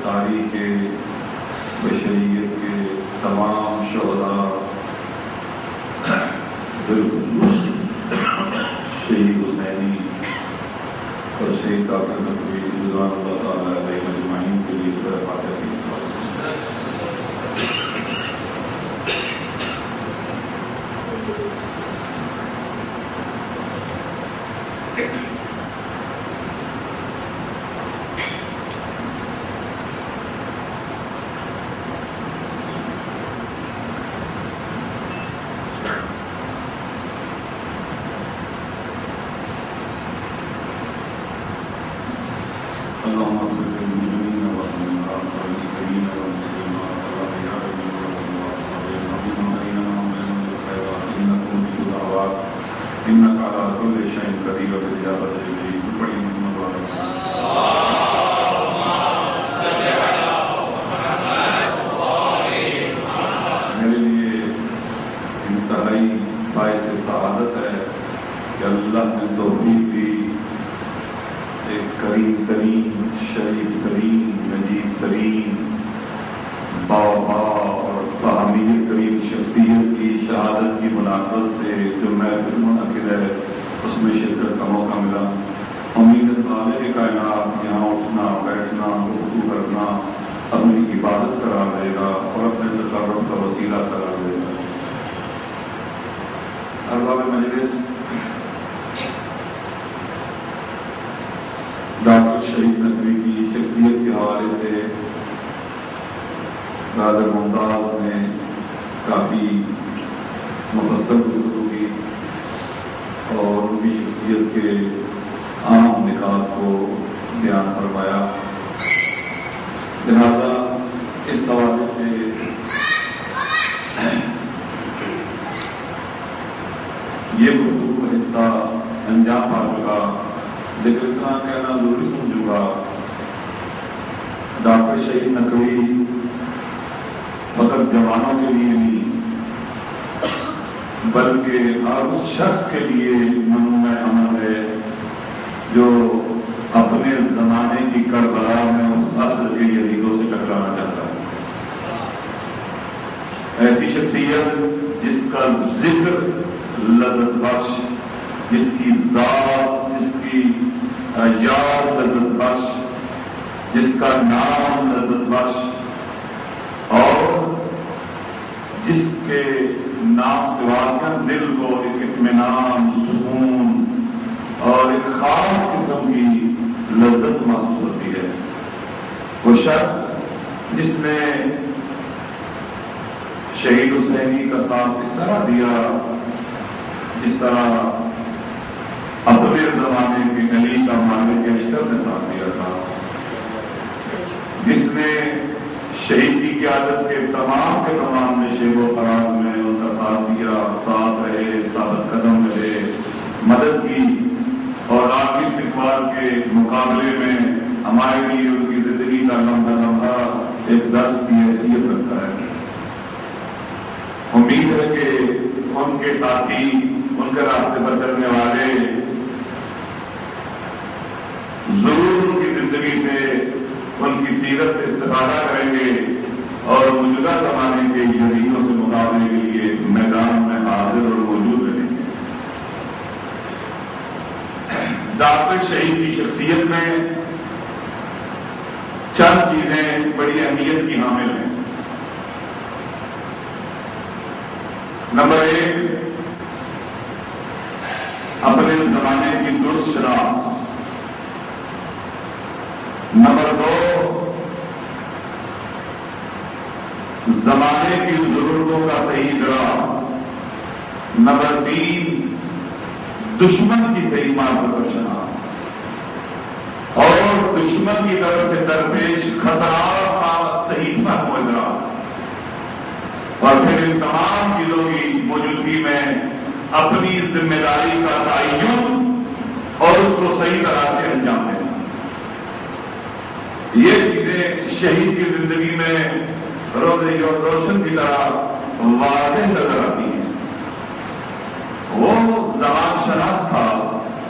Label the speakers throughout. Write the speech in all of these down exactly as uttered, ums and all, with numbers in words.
Speaker 1: تاریخ بشریت کے تمام شہداء شہید حسینی اور شہید ڈاکٹر نقوی رضوان اللہ تعالیٰ علیہ مجمعین کے لیے ذرا فاتحہ کی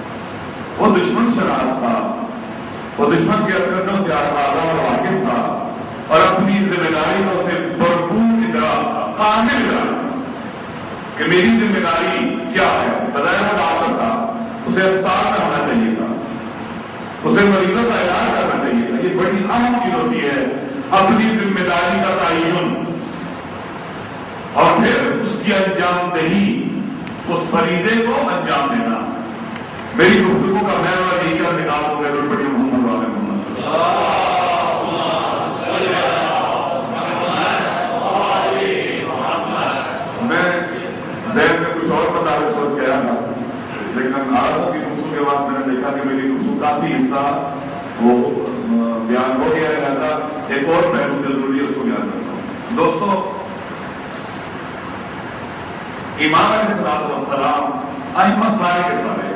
Speaker 2: وہ دشمن شناس تھا، وہ دشمن کے حرکتوں سے آزاد اور واقف تھا،
Speaker 1: اور اپنی ذمہ داریوں سے بھرپور ادراک تھا، کامل ادراک تھا کہ میری ذمہ داری کیا ہے۔ بظاہر وہ ڈاکٹر تھا، اسے اسپتال میں ہونا چاہیے تھا، اسے مریضوں کا علاج کرنا چاہیے تھا۔ یہ بڑی اہم چیز ہوتی ہے، اپنی ذمہ داری کا تعین اور پھر اس کی انجام دہی، اس فریضے کو انجام دینا۔ میری گفتگو کا میں یہی کر نکال ہو گئے بڑی محمد والے محمد میں ذہن میں کچھ اور بتا رہے سوچ گیا تھا، لیکن عرب کی گفتگو کے بعد میں نے دیکھا کہ میری گفتگو کافی حصہ وہ بیان ہو گیا ہے، ایک اور پہلو جو ضروری ہے اس کو بیان کرتا ہوں۔ دوستو، امام علیہ السلام ائمہ سارے کے سارے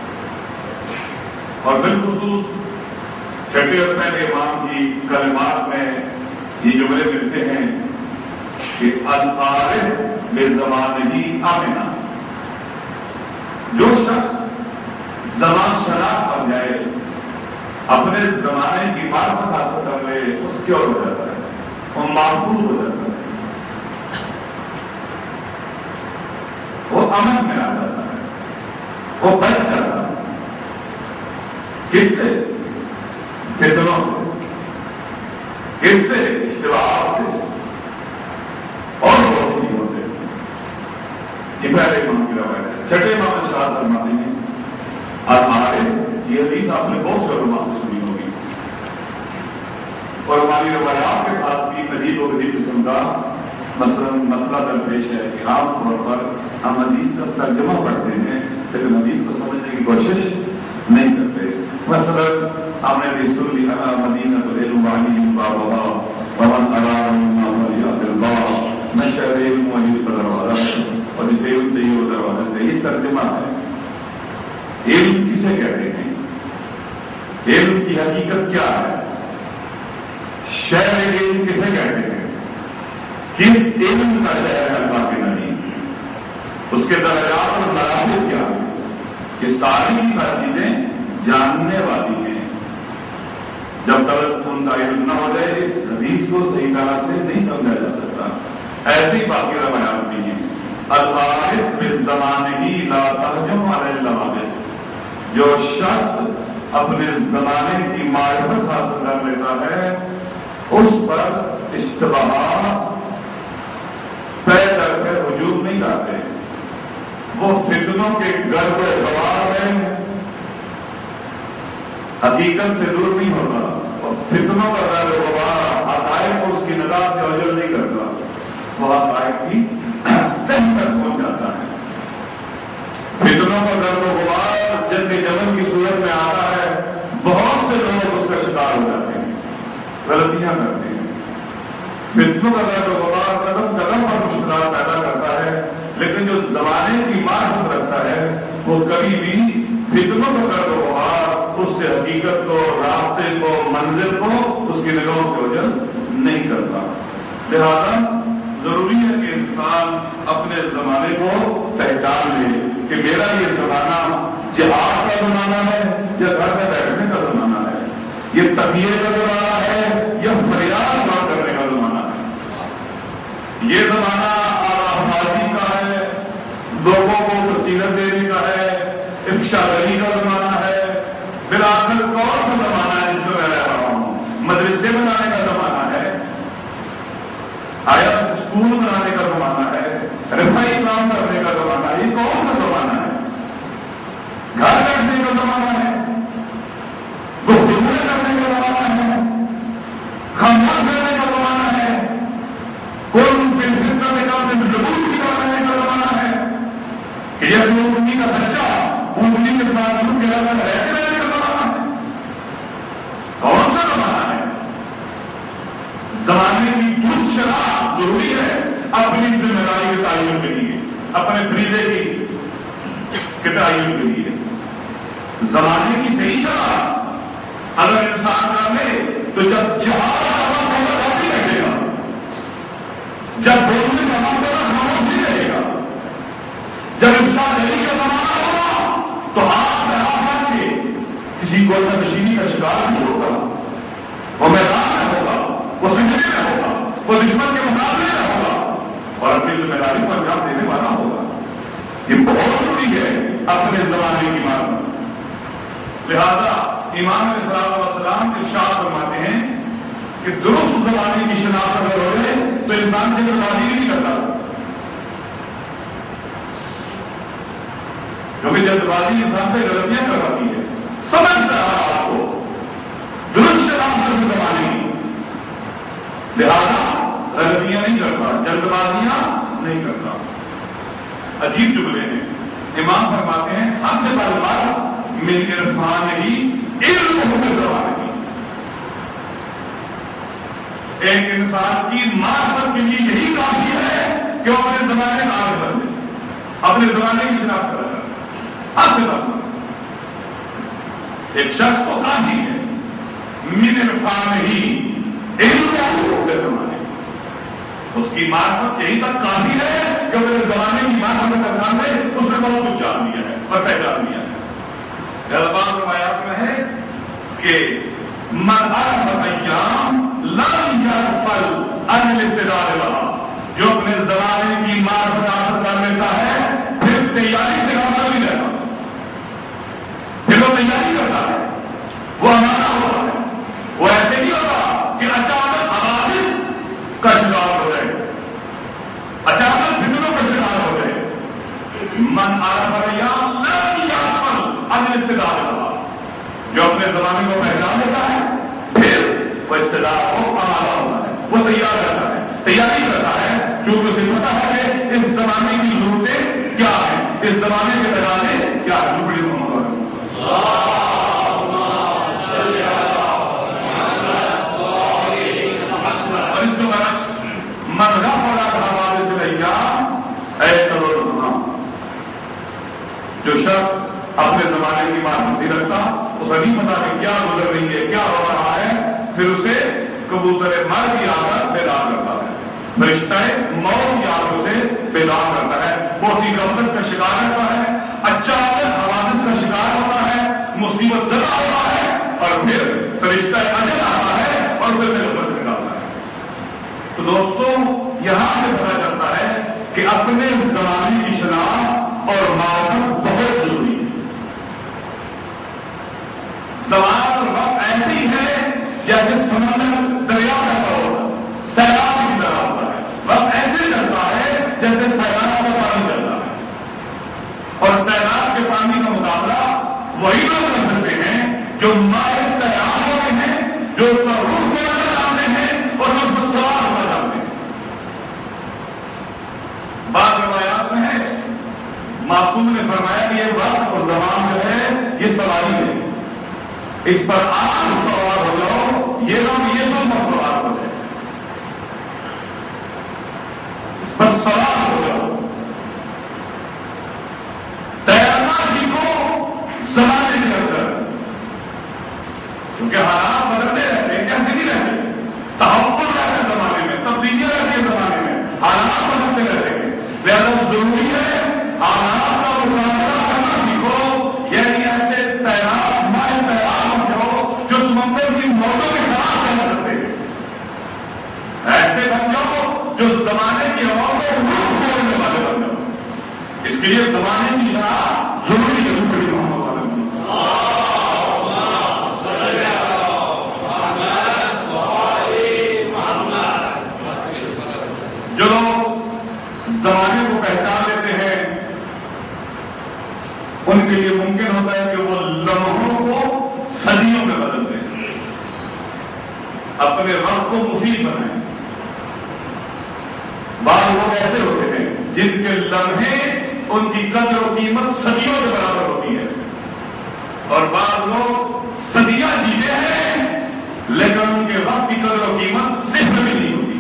Speaker 1: اور بالخصوص چھٹے اور پہلے امام کی کلمات میں یہ جملے ملتے ہیں کہ العارف بزمانہ آمنہ، جو شخص زمان شناس بن جائے، اپنے زمانے کی معرفت حاصل کر لے، اس کیور ہو جاتا ہے، وہ محفوظ ہو جاتا ہے، وہ امن میں آ جاتا ہے، وہ بچ جاتا ہے۔ کس سے؟ فتنوں سے، کس سے؟ اشتباہات سے اور بہت چیزوں سے۔ یہ پہلے امام کی روایت ہے۔ چھٹے امام ارشاد فرماتے ہیں العارف، یہ حدیث آپ نے بہت سے علماء سے سنی ہوگی اور ہماری روایات کے ساتھ بھی عجیب و غریب قسم کا مثلا مسئلہ درپیش ہے کہ عام طور پر ہم حدیث کا ترجمہ پڑھتے ہیں لیکن حدیث کو سمجھنے کی کوشش نہیں کرتے۔ مثلا ہم نے بھی سن لیا مدینہ العلم وعلی بابها ومن اراد مما فلیات الباب نشر علم وحی دروازہ، اور جسے علم چاہیے وہ دروازہ سے۔ یہ ترجمہ ہے۔ علم کسے کہتے ہیں؟ علم کی حقیقت کیا ہے؟ شہر علم کسے کہتے ہیں؟ کس علم کا شہر ہے اللہ کے نبی؟ اس کے درجات اور مراتب کیا ہے؟ یہ ساری چیزیں جاننے والی ہیں۔ جب تک ان کا علم نہ ہو جائے اس حدیث کو صحیح طرح سے نہیں سمجھا جا سکتا۔ ایسی باقی روایات بھی ہیں۔ العارف بالزمانہ لا تہجم علی اللوامس، جو شخص اپنے زمانے کی معرفت حاصل کر لیتا ہے اس پر اشتباہات طے کر کے ہجوم نہیں لاتے، وہ فتنوں کے گرد و غبار میں حقیقت سے دور نہیں ہوتا، اور فتنوں کا گرد و غبار حقائق کو اس کی نگاہ سے اوجل نہیں کرتا، وہ حقائق کی تہ تک پہنچ جاتا ہے۔ فتنوں کا گرد و غبار جنگ جمل کی صورت میں آتا ہے، بہت سے لوگ اس کا شکار ہو جاتے ہیں، غلطیاں کرتے ہیں۔ فتنوں کا گرد و غبار قدم قدم پر مشکلات پیدا کرتا ہے، لیکن جو زمانے کی معرفت رکھتا ہے وہ کبھی بھی فتنوں کا گرد و غبار اس سے حقیقت کو، راستے کو، منزل کو اس کی نگاہوں سے اوجل نہیں کرتا۔ لہذا ضروری ہے کہ انسان اپنے زمانے کو پہچان لے کہ میرا یہ زمانہ جہاد کا زمانہ ہے یا گھر میں بیٹھنے کا زمانہ ہے، یہ تقیے کا زمانہ ہے یا فریاد بات کرنے کا زمانہ ہے، یہ زمانہ آرامبازی کا ہے، لوگوں کو وسیلت دینے کا ہے، افشاگری کا زمانہ ہے، بالآخر کون سا زمانہ ہے جس میں میں رہ رہا ہوں؟ مدرسے بنانے کا زمانہ ہے، آیا اسکول بنانے کا زمانہ ہے، رفائی کام کرنے کا زمانہ ہے، یہ کون سا زمانہ ہے؟ گھر بیٹھنے کا زمانہ ہے، گفتگو کرنے کا زمانہ ہے، خاموش کرنے کا زمانہ ہے، کون فی الفتنہ میں کام سے ضرور کی کرنے کا زمانہ ہے کہ یہ اونٹنی کا بچہ اونٹنی کے ساتھ ان کے علاوہ رہتے رہنے کا زمانہ ہے۔ کون سا زمانہ ہے؟ زمانے کی درست شناخت ضروری ہے اپنی ذمہ داری کے تعین کے لیے، اپنے فریضے کی کے تعین کے لیے۔ زمانے کی صحیح شناخت اگر انسان کر لے تو جب جہاد کا وقت ہوگا باقی رکھے گا، جب بولنے کا وقت ہوگا خاموش نہیں رہے گا، جب انسان دہلی کا زمانہ ہوگا تو ہاتھ میں ہاتھ رکھ کے کسی کو نشینی کا شکار نہیں ہوگا، وہ میدان میں ہوگا، وہ وہ سجدے میں ہوگا، وہ دشمن کے مقابلے میں ہوگا اور اپنی ذمہ داری کو انجام دینے والا ہوگا. یہ بہت ضروری ہے اپنے زمانے کی بات. لہذا امام علیہ الصلوۃ والسلام ارشاد فرماتے ہیں کہ درست زمانے کی شناخت اگر ہو جائے تو انسان جلد بازی نہیں کرتا، کیونکہ جلد بازی انسان سے غلطیاں کرواتی ہے. سمجھتا ہے آپ کو درست شناخت زمانے کی، لہذا غلطیاں نہیں کرتا، جلد بازیاں نہیں کرتا. عجیب جملے ہیں. امام فرماتے ہیں حسب المرء من عرفانہ علمہ بالزمانہ. ایک انسان کی معرفت کے لیے یہی کافی ہے کہ وہ اپنے زمانے میں آگے بڑھے، اپنے زمانے کی شناخت کرے. حسب المرء ایک شخص کو کافی ہے من عرفانہ علمہ بالزمانہ، اس کی معرفت یہی تک کافی ہے کہ اپنے زمانے کی معرفت کرنا ہے، اس نے بہت کچھ جان لیا ہے اور پہچان لیا ہے. بعض روایات میں ہے کہ من عرف ایام لم یغفل عن الاستعداد لها، جو اپنے زمانے کی معرفت حاصل کر لیتا ہے پھر تیاری سے غافل نہیں رہتا، پھر وہ تیاری کرتا ہے، وہ ہمارا ہوتا ہے. وہ ایسے نہیں ہوتا کہ اچانک حوادث کا شکار ہو جائے، اچانک فتنوں کا شکار ہو جائے. من عرف ایام لم یغفل عن الاستعداد لها، جو اپنے زمانے کو پہچان لیتا ہے پھر وہ استعداد کو آمادہ ہوتا ہے، وہ تیار کرتا ہے، تیاری کرتا ہے، کیونکہ اسے پتا ہے کہ اس زمانے کی ضرورتیں کیا ہیں، اس زمانے کے تقاضے کیا ہیں. بڑی محمد اور اس کے برعکس من غفل عن حوادث الايام ایقظ الزمان، جو شخص اپنے زمانے کی معرفت نہیں رکھتا، اسے نہیں پتا کہ کیا گزر رہی ہے، کیا ہو رہا ہے، پھر اسے کبوتر مرگ کی آدت بیدار کرتا ہے، فرشتہ موت کی آدت سے بیدار کرتا ہے. وہ اسی غفلت کا شکار رہتا ہے، اچانک حوادث کا شکار ہوتا ہے، مصیبت زدہ ہوتا ہے اور پھر فرشتہ اجل آتا ہے اور پھر غفلت سے نکالتا ہے. تو دوستوں یہاں سے پتا چلتا ہے کہ اپنے زمانے کی شناخت اور معرفت بہت ضروری ہے. زمان اور وقت ایسی ہے جیسے سمندر دریا کا ہوتا ہے، سیلاب کی طرح ہوتا ہے. وقت ایسے چلتا ہے جیسے سیلاب کا پانی چلتا ہے، اور سیلاب کے پانی کا مقابلہ وہی لوگ کر سکتے ہیں جو ماہر تیار ہوتے ہیں، جو اس کا روح بنانا چاہتے ہیں اور جو اس پر سوار ہونا چاہتے ہیں. بعض روایات میں ہے معصوم نے فرمایا کہ یہ وقت اور زمان جو ہے یہ سواری ہے، اس پر آپ سوار ہو جاؤ، یہ لوگ یہ دو پر سوار ہو جائے، اس پر سوار ہو جاؤ. تیرنا سیکھو زمانے کے اندر، کیونکہ حالات بدلتے رہتے ہیں، کیسے نہیں رہتے، تحول رہتے ہیں زمانے میں، تبدیلیاں رہتی ہیں زمانے میں، حالات بدلتے رہتے ہیں. لہذا ضروری ہے حالات کا مقابلہ کرنا سیکھو، یعنی ایسے تیار مائل تیار ہو جاؤ جو سمندر کی موجوں کے خلاف کر سکتے ہیں، ایسے بن جاؤ جو زمانے کی ہواؤں کو روح بولنے والے بن جاؤ. اس کے لیے زمانے کی شناخت ضروری ہے. بڑی محمد جو لوگ زمانے کو پہچان لیتے ہیں ان کے لیے ممکن ہوتا ہے کہ وہ لمحوں کو صدیوں میں بدل دیں، اپنے وقت کو مفید بنائیں. بعض لوگ ایسے ہوتے ہیں جن کے لمحے ان کی قدر و قیمت صدیوں کے برابر ہوتی ہے، اور بعض لوگ صدیاں جیتے ہیں لیکن ان کے وقت کی قدر و قیمت صفر بھی نہیں ہوتی.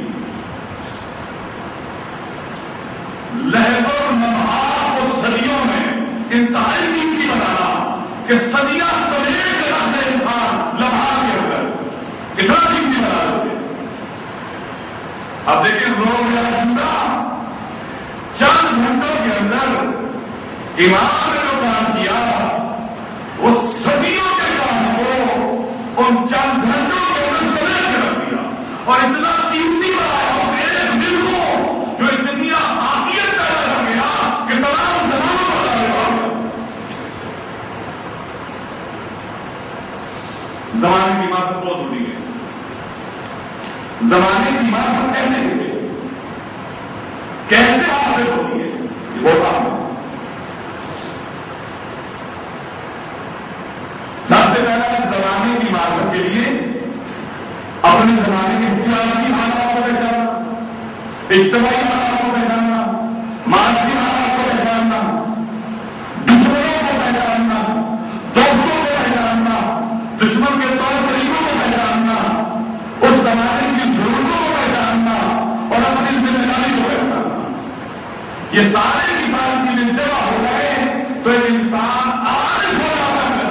Speaker 1: لہروں لمحات کو صدیوں میں انتہائی قیمتی بنانا کہ صدیاں سمیٹ کے رکھتے انسان لمحات کے اندر اتنا قیمتی بنا دیتے. اب دیکھیں لوگ چند گھنٹوں کے اندر امام نے جو کام کیا وہ صدیوں کے کام کو ان چند گھنٹوں کے اندر سمیٹ کے رکھ دیا، اور اتنا زمانے کی عمارت بہت ہوتی ہے. زمانے کی عمارت کیسے کیسے کیسے حاصل ہوتی ہے یہ بہت آپ ہے. سب سے پہلے زمانے کی عمارت کے لیے اپنے زمانے کے سیاسی حالات کو پہچاننا, اجتماعی حالات کو پہچاننا, معاشی حالات کو پہچاننا, دشمنوں کو پہچاننا, دوستوں کو پہچاننا, دشمن کے طور طریقوں کو پہچاننا, اس زمانے کی ضرورتوں کو پہچاننا اور اپنی ذمہ داری کو پہچاننا. یہ سارے کی ساری چیزیں جمع ہو گئے تو ایک انسان عارف ہو جاتا ہے.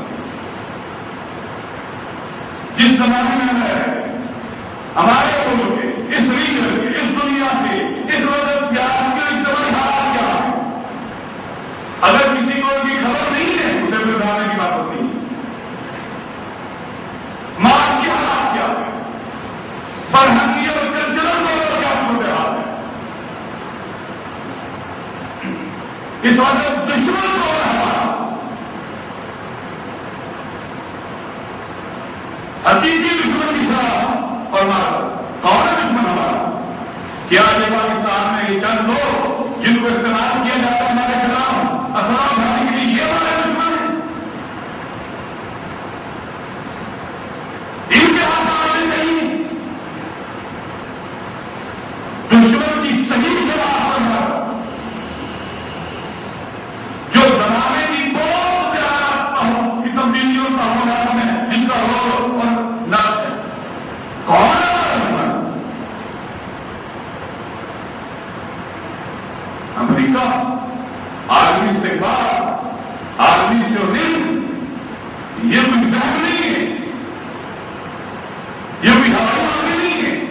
Speaker 1: جس زمانے میں ہے ہمارے ملک کے, اس ریجن کے, اس دنیا کے, اس وقت سیاست کے اجتماعی حالات کیا ہے, اگر کسی کو ان کی خبر نہیں ہے اسے بتانے کی بات ہوتی ہے. معاشی حالات کیا ہے, فرہنگی اور کلچرل طور پر کیا صورتحال ہے, اس وقت دشمن کو ہمارا حقیقی دشمن کی شرح اور مارا کون ہے دشمن ہمارا؟ کیا یہ پاکستان میں یہ چند لوگ جن کو استعمال کیا جاتا ہے ہمارے خلاف اسلام بھرنے کے لیے یہ ہمارے دشمن ہے؟ ان کے ہاتھ آنے نہیں. دشمن کی صحیح جواب پر جو زمانے کی بہت زیادہ کی تبدیلیوں کا ہونا ہے جن کا رول اور نقش ہے. کون ہے امریکہ؟ عالمی استقبال, عالمی سیونزم, یہ کوئی بحث نہیں ہے, یہ کوئی ہوائی مارکے نہیں ہے.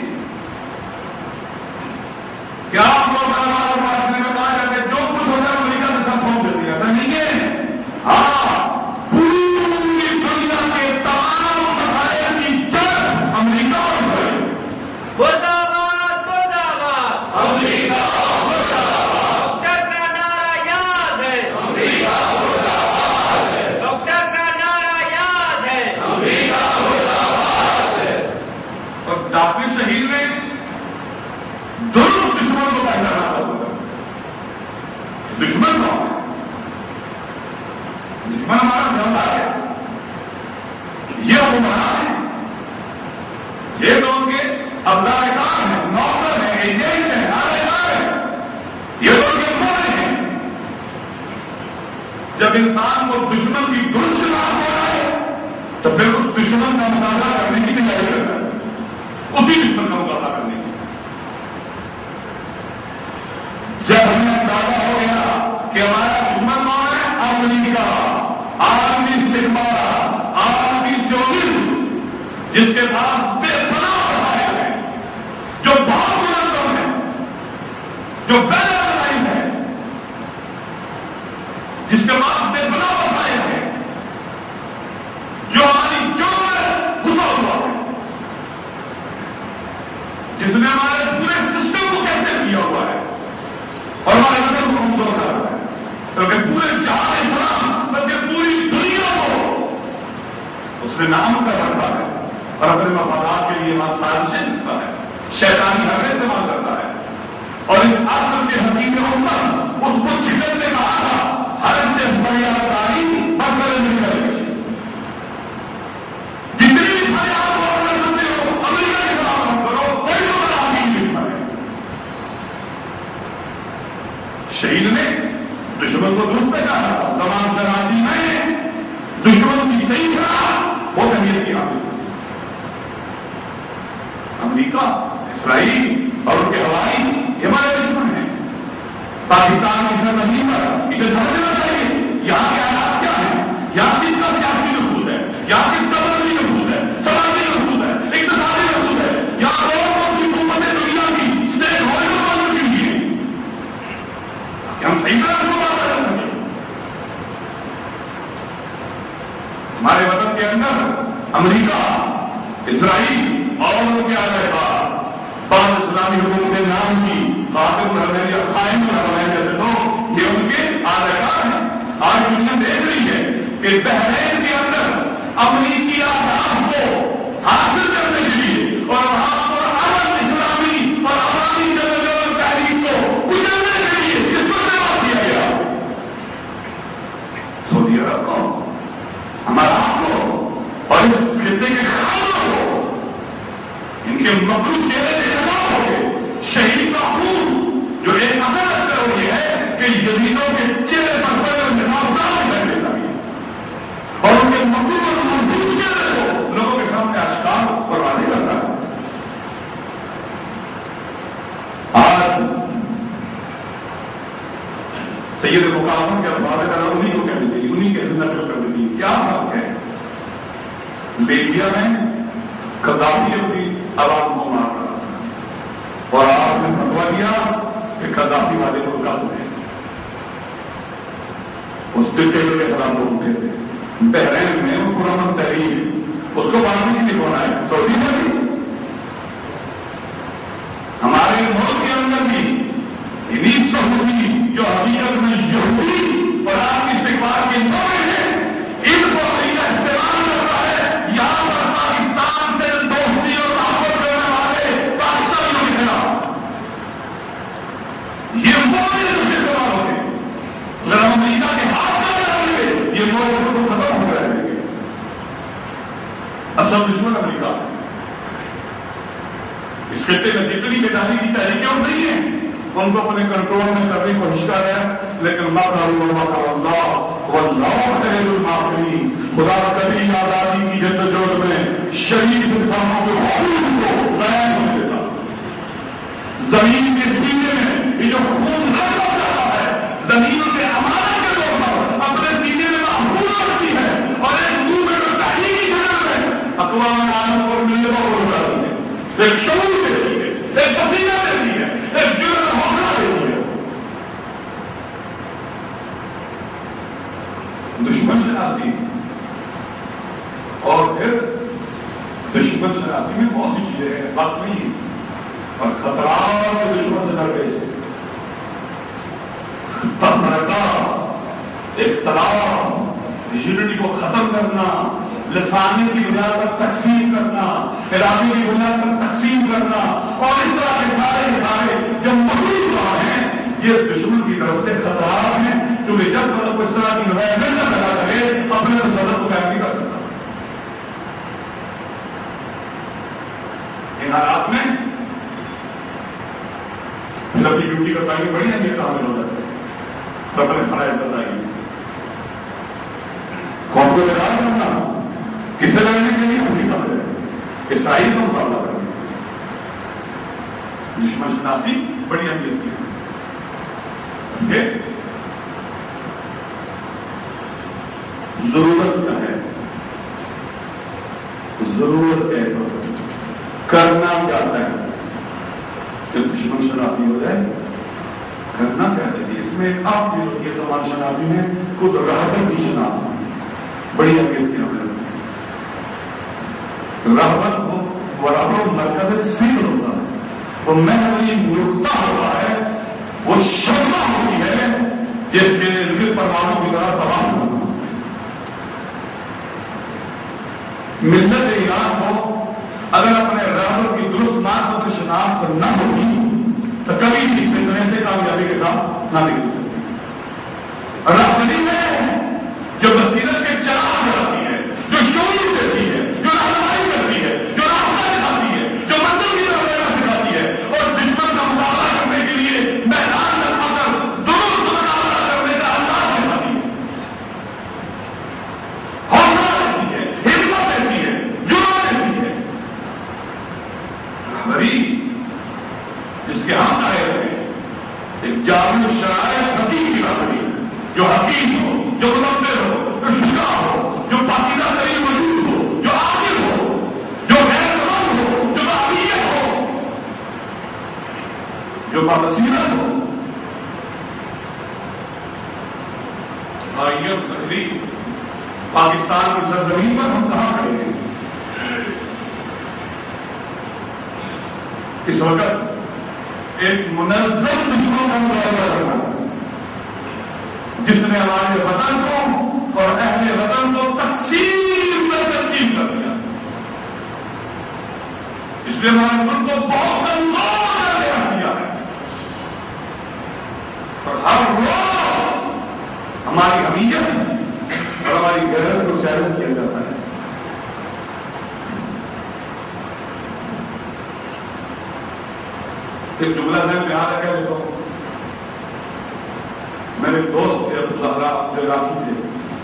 Speaker 1: کیا آپ کو ہمارے معاشرے میں کہا جاتا ہے جو کچھ ہوتا ہے امریکہ نے سب پھونک دیتی ہے؟ ایسا نہیں ہے. ہاں, پوری دنیا کے تمام مسائل کی جڑ امریکہ اور اسرائیل.
Speaker 2: مرد آباد, مرد آباد,
Speaker 1: امریکہ مرد آباد,
Speaker 2: ڈاکٹر کا نعرہ یاد ہے,
Speaker 1: امریکہ مرد آباد ہے,
Speaker 2: ڈاکٹر کا نعرہ یاد ہے,
Speaker 1: امریکہ مرد آباد ہے. اور ڈاکٹر شہید نے دونوں دشمن کو پہچانا ہوگا. دشمن کون ہے؟ دشمن ہمارا دھندا ہے, یہ حکمران ہے, یہ تو ان کے افزار کار ہیں, نوکر ہیں, ایجنٹ ہیں, آلےدار ہیں, یہ تو ان کے مولے ہیں. جب انسان کو دشمن کی درست شناخت ہو جائے تو پھر اس دشمن کا مقابلہ کرنے کی تیاری کرتا ہے, اسی دشمن کا مقابلہ کرنے کی. جب ہمیں اندازہ ہو گیا کہ ہمارا دشمن کون ہے؟ امریکہ, عالمی استقبال, عالمی سیونزم, جس کے پاس بے پناہ وسائل ہیں, جو بہت منظم ہے, جو بین الاقوامی ہے, جس کے پاس بے پناہ وسائل ہیں, جو ہماری جڑوں میں گھسا ہوا ہے, جس نے ہمارے پورے سسٹم کو کیپچر کیا ہوا ہے اور ہمارے نظر کو کمزور کر رہا ہے, کیونکہ پورے جہان اسلام بلکہ پوری دنیا کو اس نے نام کر رکھا ہے اور اپنے مفادات کے لیے وہاں سازشیں کرتا ہے, شیطانی حرکت استعمال کرتا ہے. اور اس عصر کے حقیقی امت اس کو چھٹن نے کہا تھا ہر سے بڑی تعلیم بکر نہیں کرے. جتنی بھی فریاد اور کر سکتے ہو امریکہ کے خلاف کرو, کوئی تو آپ کی دشمن ہے. شہید نے دشمن کو درست پہچانا, تمام شرازی میں دشمن کی صحیح شناخت وہ طبیعت کی حامل. امریکہ, اسرائیل اور ان کے ہوائی یہ ہمارے دشمن ہیں. پاکستان کی سرزمین پر اسے سمجھنا چاہیے یہاں کے حالات کیا ہیں, یہاں کس کا سیاسی نفوذ ہے, یہاں کس کا مذہبی نفوذ ہے, سماجی نفوذ ہے, اقتصادی نفوذ ہے, یہاں کون سی حکومتیں دنیا کی اسٹیک ہولڈر بن چکی ہیں کہ ہم صحیح طرح سے بات کر سکیں. ہمارے وطن کے اندر امریکہ, اسرائیل اور ان کے آلائے بعض اسلامی حکومت کے نام کی خاتم الحرمین یا قائم الحرمین جیسے لوگ یہ ان کے آلائے ہیں. آج دنیا دیکھ رہی ہے کہ بحرین کے اندر امریکی آزاد سعودی عرب کو، ہمارا کو اور اس خطے کے خانوں کو ان کے مخلوق چہرے دیکھنا ہوگے. شہید کا خون جو ایک اثر اثر یہ ہے کہ یزیدوں کے چہرے پر پڑے اور نظام نام کر دیتا ہے اور ان کے مخلوق اور محدود چہرے کو لوگوں کے سامنے اشکار کروانے لگتا ہے. آج سید مقام کے الفاظ کا نام انہیں کو کہنی چاہیے، انہیں کے زندہ جو کرنی چاہیے. کیا فرق ہے؟ لیبیا میں قذافی اپنی عوام کو مار رہا تھا اور آپ نے فتوا دیا کہ قذافی والے کو قتل ہے. اس ڈکٹیٹر کے خلاف لوگ اٹھے تھے. بحرین میں وہ پرامن تحریر اس کو بانٹنے کے لیے کون آئے؟ سعودی میں بھی. ہمارے ملک کے اندر بھی انہیں سعودی جو حقیقت میں یہودی اور آپ کی استقبال کے نوے ہیں ان کو کا استعمال کرتا ہے یہاں پر پاکستان سے دوستی اور محبت کرنے والے پاکستانیوں کے خلاف. یہ موڑے استعمال ہوتے ہیں. اگر ہم امریکہ کے ہاتھ میں ڈالیں گے یہ موڑے کو ختم ہو جائیں گے. اصل دشمن امریکہ اس خطے میں جتنی بیداری کی تحریکیں ہو رہی ہیں ان کو اپنے کنٹرول میں کرنے کی کوشش کر رہے ہیں، لیکن مکر اللہ واللہ خیر الماکرین. خدا کبھی آزادی کی جدوجہد میں شہید انسانوں کے خون کو ضائع نہیں دیتا. زمین کے سینے میں یہ جو خون رکھا جاتا ہے زمین سے امانت کے طور پر اپنے سینے میں محفوظ رکھتی ہے اور ایک منہ میں جو تحریکی جنر میں اقوام عالم کو ملنے کو بول رہی ہے. ایک شعور دیتی ہے، ایک پسینہ دیتی ہے، ایک جرم حوصلہ دیتی ہے. دشمن شناسی اور پھر دشمن شناسی میں بہت سی چیزیں ہیں. بات نہیں اور خطرات کے دشمن سے درپیش ہے. تفرقہ، اختلاف، یونٹی کو ختم کرنا، لسانی کی بنیاد پر تقسیم کرنا، ارادے کی بنیاد پر تقسیم کرنا اور اس طرح کے سارے ادارے جو موجود ہیں یہ دشمن کی طرف سے خطرات ہیں. کیونکہ جب تک کو اس طرح کی نمائندگی نہ لگا کرے اپنے مسلط کو قائم نہیں کر سکتا. ان حالات میں جب اپنی ڈیوٹی کا تعین بڑی اہمیت شامل ہو جاتا ہے تو اپنے فرائض بتائیے کون کو اعلان کرنا کسے لڑنے کے لیے امریکہ میں اسرائیل کا مقابلہ کرنا. دشمن شناسی بڑی اہمیت کی ہے. ضرورت کیا ہے؟ ضرورت ہے کرنا چاہتا ہے کہ دشمن شناسی ہو جائے. کرنا کیا ہے اس میں آپ بھی ہوتی ہے زمان شناسی میں خود راحت کی شناخت بڑی اہمیت کی ہمیں رحمت کو برابر مرکز سیل ہوتا ہے. وہ محض نقطہ ہوتا ہے، وہ شرما ہوتی ہے جس کے ارد پروانوں کی طرح تمام ہونا. ملت ایران کو اگر اپنے رحمت کی درست ناقص کی شناخت نہ ہوگی تو کبھی بھی ملنے سے کامیابی کے ساتھ نہ نکل سکتی. رہبری ہے جو بصیرت کے چراغ جلاتی ہے، جو شعور دیتی ہے، جو رہنمائی کرتی ہے، جو راستہ دکھاتی ہے، جو منزل کی طرف لینا سکھاتی ہے اور دشمن کا مقابلہ کرنے کے لیے میدان میں کھا کر درست مقابلہ کرنے کا انداز دکھاتی ہے، حوصلہ دیتی ہے، ہمت دیتی ہے، جرأت دیتی ہے. رہبری جس کے ہم آئے ہوئے ایک جامع شرائط حقیق کی رہبری جو حقیق ہو، جو مدبر ہو، جو شجاع ہو، جو پاکیزہ ترین وجود ہو، جو عاقل ہو، جو غیر مند ہو، جو باقیت ہو، جو بابصیرت ہو. آئیے تقریب پاکستان کی سرزمین پر ہم کہاں کھڑے ہیں اس وقت؟ ایک منظم دشمن کا مقابلہ کرنا جس نے ہمارے وطن کو اور اہل وطن کو تقسیم پر تقسیم کر دیا. اس نے ہمارے ملک کو بہت کمزور کر کے رکھ دیا ہے اور ہر روز ہماری حمیت ایک جملہ میں یاد رکھا دیتا ہوں. میرے دوست تھے عبداللہ جو عراقی تھے,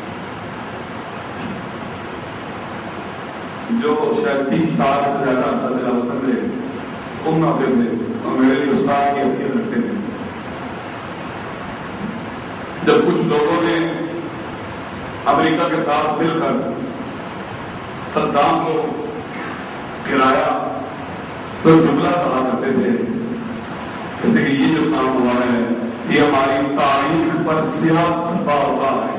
Speaker 1: جو شاید تیس سال سے زیادہ عرصہ پہلے عمر ہوتے تھے اور میرے لیے استاد کی حیثیت رکھتے تھے. جب کچھ لوگوں نے امریکہ کے ساتھ مل کر صدام کو گرایا تو جملہ کہا کرتے تھے کہتے کہ یہ جو کام ہوا ہے یہ ہماری تاریخ پر سیاہ دھبا ہوتا ہے.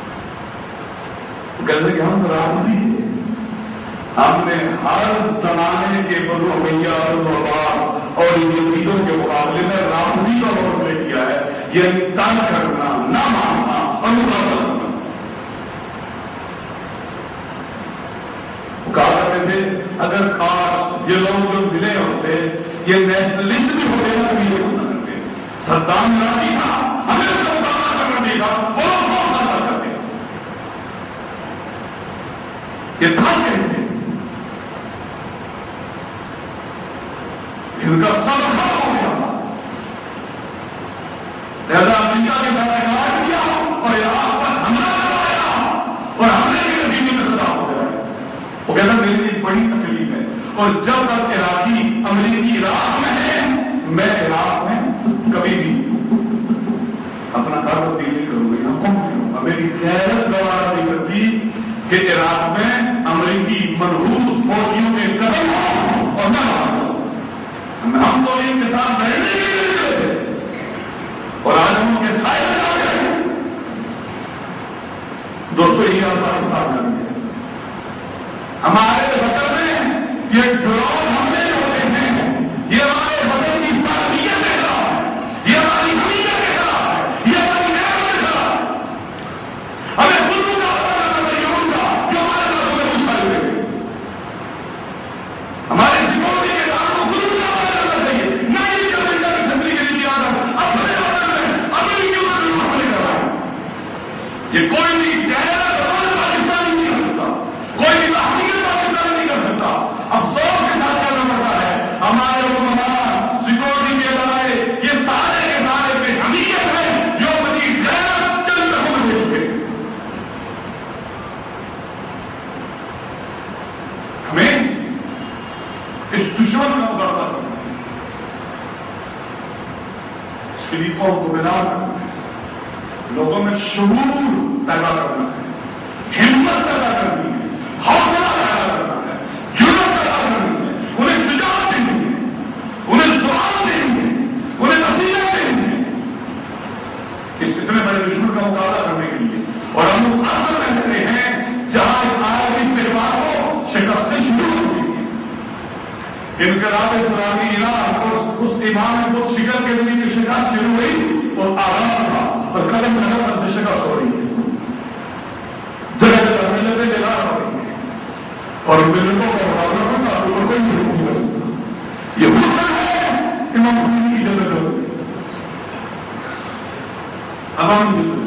Speaker 1: کہتے کہ ہم راضی ہیں, ہم نے ہر زمانے کے بنو امیہ اور یزیدوں کے مقابلے میں راضی کا مقابلہ کیا ہے, یعنی تنگ کرنا, نہ ماننا اور مقابلہ کرنا. کہا کرتے تھے اگر کاش یہ لوگ جو ملے ان سے یہ نیشنلسٹ بھی ہوتے ہیں تو یہ ہونا کرتے. صدام راضی تھا, ہمیں اس کا مقابلہ کرنا دے گا, وہ لوگ بہت زیادہ کرتے ہیں. یہ تھا کہتے ہیں ان کا سب ختم ہو گیا تھا. لہذا امریکہ کے ساتھ اقرار کیا اور عراق پر حملہ کروایا اور حملے کے نتیجے میں خطا ہو گیا. وہ کہتا میری ایک بڑی تکلیف ہے اور جب تک عراقی امریکی عراق میں ہے میں عراق میں کبھی بھی اپنا گھر تبدیل نہیں کروں گا. یہاں کون کروں گا؟ میری غیرت گوارا نہیں کرتی کہ عراق میں امریکی منحوس فوجیوں کے قدم ہوں اور میں ہم تو ان کے ساتھ لڑنے کے لیے اور آج ہم ان کے سائے میں آ گئے. دوستو یہ ہمارے ساتھ جانے ہے. ہمارے وطن میں یہ ڈرون حملے جو ہوتے ہیں یہ ہمارے وطن کی سالمیت کے خلاف ہے, یہ ہماری حمیت کے خلاف ہے, یہ ہماری نعمت کے خلاف ہے. ہمیں خود مقابلہ کرنا چاہیے ان کا جو ہمارے رسول میں کچھ پائے ہوئے. ہمارے سکیورٹی کے کام کو خود مقابلہ کرنا چاہیے, نہ یہ جو امریکہ کی اسمبلی کے لیے آدم اپنے وطن میں اپنی کیوں نہ حملے کروائے. یہ کوئی بھی غیر پاکستانی نہیں کر سکتا, کوئی بھی تحقیق پاکستانی نہیں کر سکتا. افسوس کے ساتھ کہنا پڑتا ہے ہمارے حکمران سیکورٹی کے ادارے یہ سارے کے سارے بے حمیت ہیں جو اپنی غیرت چند حکم دے چکے. ہمیں اس دشمن کا مقابلہ کرنا ہے, اس کے لیے قوم کو بیدار کرنا ہے, لوگوں میں شعور پیدا کرنا ہے, ہمت پیدا کرنی ہے, حوصلہ پیدا کرنا ہے, جرأت پیدا کرنی ہے, انہیں شجاعت دینی ہے, انہیں دعا دینی ہے, انہیں نصیحت دینی ہے اس اتنے بڑے دشمن کا مقابلہ کرنے کے لیے. اور ہم اس اصل میں رہتے ہیں جہاں اس آیت کی استقبال کو شکستیں شروع ہوتی ہیں. انقلاب اسلامی ایران اور اس امام کو شکل کے لیے جو شکست شروع ہوئی وہ آرام تھا اور قدم قدم پر شکست ہو رہی ہے, جگہ جگہ ملتیں جلا ہو رہی ہیں اور ملتوں کا مقابلہ کرنا اور کوئی نہیں ہو سکتا. یہ ہوتا ہے امام خمینی کی جگہ ہوتی ہے عوامی جگہ.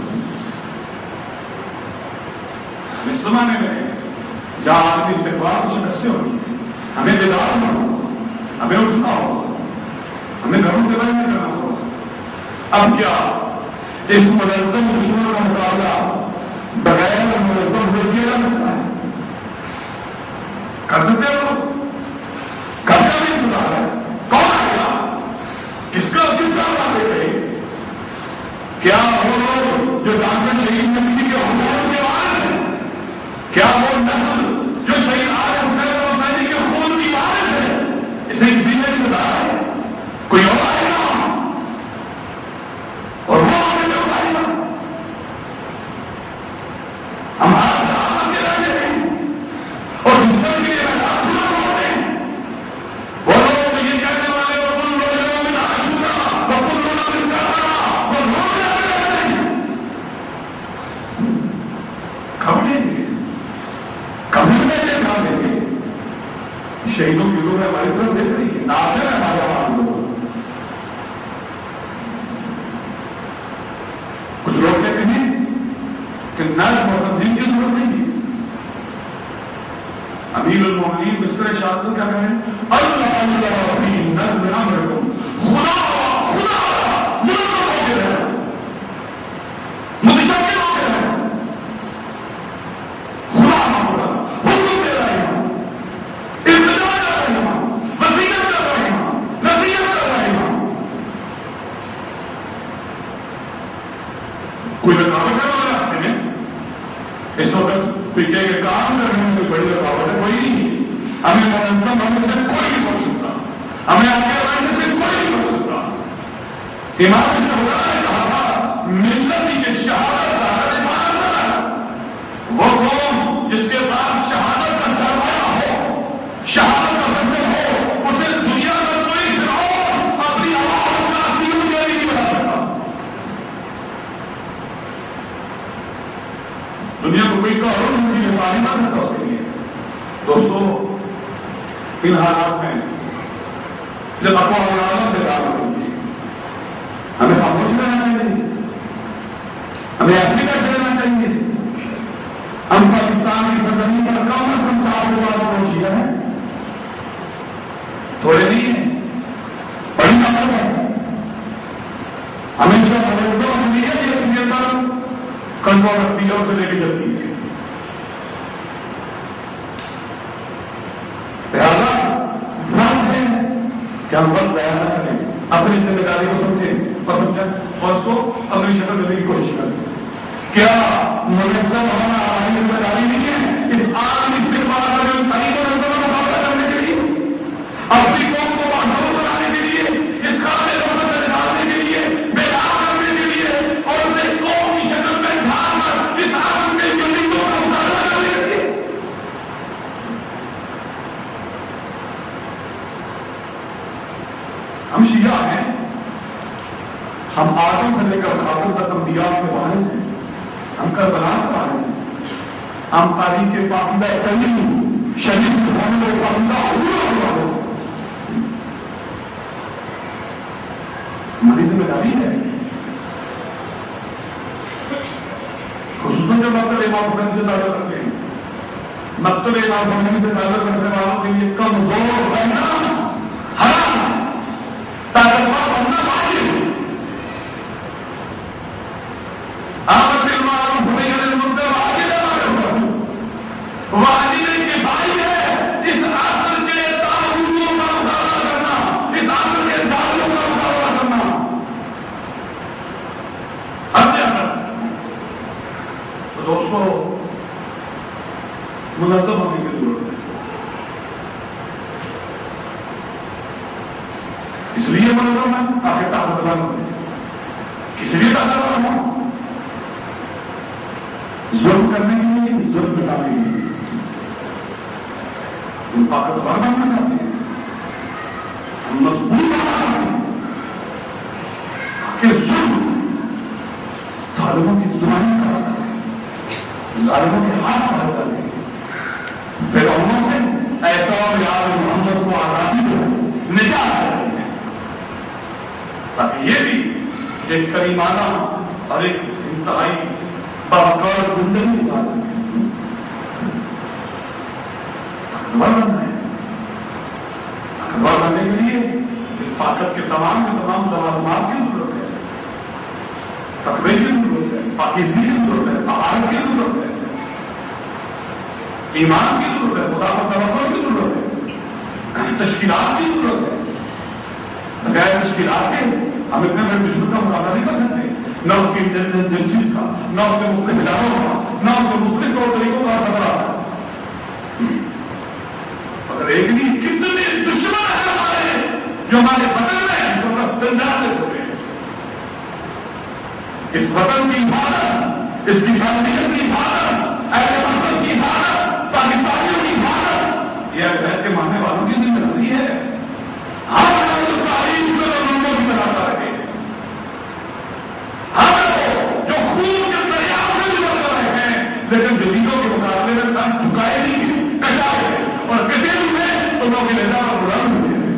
Speaker 1: اس زمانے میں جہاں آدمی استقبال کی شکستیں ہو رہی ہیں ہمیں بیدار ہونا ہوگا, ہمیں اٹھنا ہوگا, ہمیں گھروں سے باہر کرنا ہوگا. اب کیا اس منظم دشمنوں کا مقابلہ بغیر منظم سے کیا جا سکتا ہے؟ کر سکتے ہو کب کا بھی انتظار ہے, کون آئے گا, کس کا کس کا بات ہے؟ کیا وہ لوگ جو دانشور شہید نبی کے حکومت کے وارث ہیں, کیا وہ نسل جو شہید آل حسین اور حسینی کے خون کی وارث ہے, اسے کسی نے انتظار ہے؟ کوئی اور آئے گا اور وہ ہمیں جو آئے گا. ہم ہر جہاں کے رہتے ہیں اور دشمن کے لیے میدان کھلا ہوتے ہیں. وہ لوگ جو یہ کہنے والے اور کل لوگوں میں ناشکرا اور کل لوگوں میں کرنا وہ لوگ رہتے ہیں کب دیں گے, کبھی میں سے کھا دیں گے. شہیدوں کی روح ہماری طرف دیکھ رہی ہے, ناظر ہے ہمارے آواز لوگ. کچھ لوگ کہتے ہیں کہ نظم محمدین کی ضرورت نہیں ہے. امیر المومنین مصر شاہ کو کیا کہیں, اللہ اللہ فی نظم امرکم, خدا اس وقت پیچھے کے کام کرنے میں کوئی بڑی رکاوٹ ہے کوئی نہیں. ہمیں منظم ہونے سے کوئی نہیں روک سکتا, ہمیں آگے بڑھنے سے کوئی نہیں روک سکتا. امام شہدا نے کہا تھا ملت کی شہادت کا رضوان بنا, وہ قوم جس کے پاس شہادت کا سرمایہ ہو, شہادت کا مطلب ہو, اسے دنیا میں کوئی فرعون اپنی آواز کا سیوں کے لیے نہیں بنا سکتا. دنیا کو کوئی کروڑ کی بیماری نہ کرتا اس کے لیے. دوستو ان حالات میں جب اقوام متحدہ سے کام کریں گے ہمیں خاموش رہنا چاہیے, ہمیں ایسی بیٹھے رہنا چاہیے. ہم پاکستان کی سرزمین پر کم از کم چار بات کوشش کریں, تھوڑے نہیں ہیں, بڑی نمبر ہے. ہمیں جو اپنی پر کنٹرول رکھتی ہے اسے لے کے چلتی ہے. لہٰذا فرض ہے کہ ہم وقت ضائع نہ کریں, اپنی ذمہ داری کو سمجھیں اور سمجھیں اور اس کو اپنی شکل دینے کی کوشش کریں. کیا منظم ہونا ہماری ذمہ داری نہیں ہے اس عام استقبال کا جو طریقوں کا مقابلہ کرنے کے لیے, اپنی قوم کو باخبر بنانے کے لیے, اس قابل رغبت میں ڈالنے کے لیے, بیدار کرنے کے لیے اور اسے قوم کی شکل میں ڈھال کر اس عالم کے جدیدوں کا مقابلہ کرنے کے لیے. ہم شیعہ ہیں, ہم آدم سے لے کر خاتم تک انبیاء کے بہانے سے, ہم کربلا کے بہانے سے, ہم تاریخ کے پاکیزہ ترین شریف ہونے کے پاکیزہ حضور کے بہانے سے. ہماری ذمہ داری ہے خصوصاً جب مکتب امام حسین سے تعلق رکھتے ہیں, مکتب امام حسین سے تعلق رکھنے والوں کے لیے کمزور بننا حرام, طاقتور بننا واجب. آپ کے معلوم ہونے کے مدد واجب ہے, واجب کے بھائی ہے اس عصر کے تعاونوں کا مقابلہ کرنا, اس عصر کے ظالموں کا مقابلہ کرنا. اب کیا کرنا تو دوستو منظم ہونے کی ضرورت ہے. اس لیے منظم ہے تاکہ طاقتور ہو, اس لیے طاقتور ہو, ظلم کرنے کے لیے, ظلم مٹانے کے لیے. ہم طاقتور بننا چاہتے ہیں, ہم مضبوط بننا چاہتے ہیں کہ ظلم ظالموں کی زبانی کا ظالموں کے ہاتھ پڑھ کر دیں. فرعونوں سے اعتاب یاد محمد کو آزادی دو, نجات کریں, تاکہ یہ بھی ایک کریمانہ اور ایک انتہائی باوقار زندگی گزار سکیں. طاقتور بننا ہے, طاقتور بننے کے لیے طاقت کے تمام کے تمام توازنات کی ضرورت ہے, تقوی کی ضرورت ہے, پاکیزگی کی ضرورت ہے, طہارت کی ضرورت ہے, ایمان کی ضرورت ہے, خدا پر توکل کی ضرورت ہے, تشکیلات کی ضرورت ہے. بغیر تشکیلات کے ہم اتنے بڑے دشمن کا مقابلہ نہیں کر سکتے, نہ اس کی انٹیلیجنس کا, نہ اس کے مختلف اداروں کا, نہ اس کے مختلف طور طریقوں کا خبر آتا ہے. اگر ایک نہیں کتنے دشمن ہیں ہمارے جو ہمارے وطن میں ہیں, جو ہم تنجار سے ہو گئے. اس وطن کی حفاظت, اس کی شخصیت کی حفاظت, اہل وطن کی حفاظت, پاکستانیوں کی حفاظت, یہ اہل کے ماننے والوں کی ذمہ داری ہے. ہم تاریخ میں لوگوں کی طرح رہے, ہم جو خون کے دریا سے گزر کر رہے ہیں, لیکن جدیدوں کے مقابلے میں سر جھکائے نہیں, کٹائے ہیں, اور کٹے ہوئے تو لوگ لہذا اور بلند ہوئے ہیں.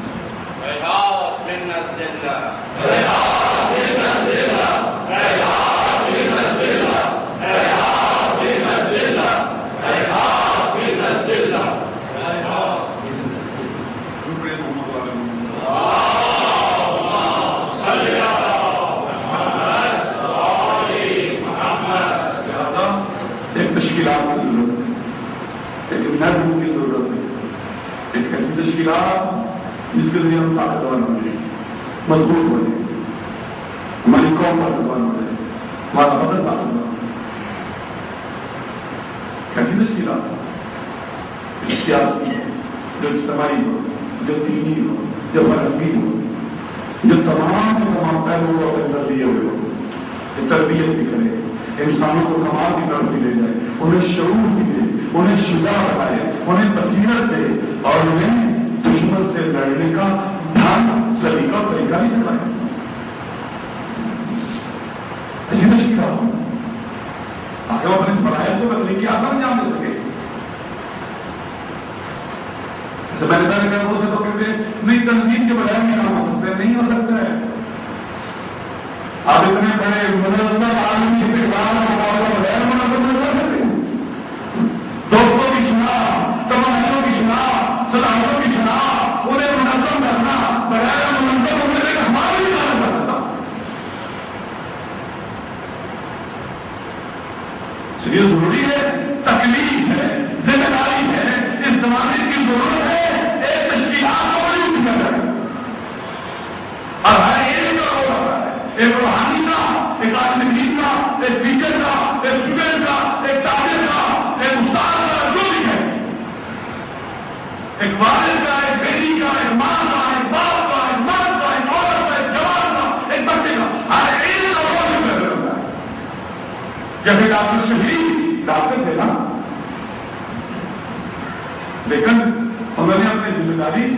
Speaker 1: نظم کی ضرورت ہے, ایک ایسی تشکیلات جس کے ذریعے ہم طاقتور بنے, مضبوط بنے, ہماری قوم طاقتور بنے, ہمارا وطن طاقتور. ایسی تشکیلات جو سیاسی ہو، جو اجتماعی ہو، جو دینی ہو، جو فرقی ہو، جو تمام تمام پہلوؤں کو اپنے اندر لیے ہوئے ہو، یہ تربیت بھی کرے، انسانوں کو کمال کی طرف بھی لے جائے، انہیں شعور بھی دے، انہیں شجاع بنائے، انہیں بصیرت دے، اور انہیں دشمن سے لڑنے کا ڈھنگ سلیقہ اور طریقہ بھی سکھائے. ایسی تشکیلات آگے وہ اپنے فرائض کو بدلنے کی آسان انجام دے سکے. میں نے کہا وہ سے تو کہتے ہیں نہیں تنظیم کے بجائے بھی نہ ہو سکتا ہے. نہیں ہو سکتا ہے. آپ اتنے بڑے منظم عالمی استقبال اور مقابلہ بغیر منظم نہیں کر سکتے. دوستوں کی شناخت، تمناؤں کی شناخت، صلاحیتوں کی شناخت، انہیں منظم کرنا بغیر منظم ہونے کے ہمارا بھی نہیں کر سکتا. اس لیے ضروری ہے، تکلیف ہے، ذمہ داری ہے، اس زمانے کی ضرورت ہے ایک تشکیلات کو بڑی اٹھ کر اور ہر ایک کا ہو رہا ہے. ایک روحانی کا، ایک عالم دین کا، ایک ٹیچر کا، ایک اسٹوڈنٹ کا، ایک تاجر کا، ایک استاد کا، جو بھی ہے، ایک والد کا، ایک بیٹی کا، ایک ماں کا، ایک باپ کا، ایک مرد کا، ایک عورت کا، ایک جوان کا، ایک بچے کا، ہر ایک کا ہو رہا ہے. جیسے ڈاکٹر شہید ڈاکٹر تھے نا، لیکن انہوں نے اپنی ذمہ داری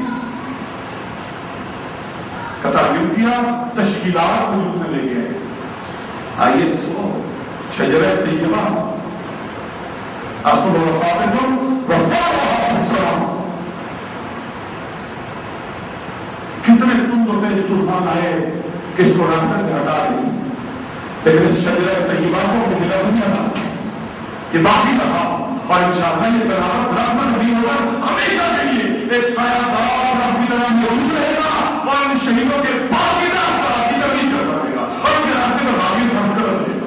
Speaker 1: کا تعین کیا، تشکیلات کو وجود میں لے کے آئے. آئیے سو شجرہ طیبہ اصل وفاتکم وفاء السلام. کتنے تم تو اس طوفان آئے کہ اس کو راستہ سے ہٹا دیں، لیکن اس شجرہ طیبہ کو ملا نہیں تھا کہ باقی رہا. اور انشاءاللہ یہ برابر برابر نہیں ہوگا، ہمیشہ کے لیے ایک سایہ دار اپنی طرح موجود رہے گا اور ان شہیدوں کے باقی راستہ کی تبدیل کرتا رہے گا اور ان کے راستے میں باقی فرم کر رہے گا.